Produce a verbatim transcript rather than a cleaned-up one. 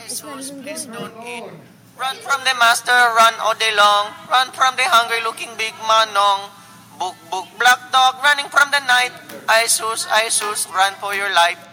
Jesus, please don't eat. Run from the master, run all day long. Run from the hungry-looking big manong. Book, book, black dog, running from the night. Jesus, Jesus, run for your life.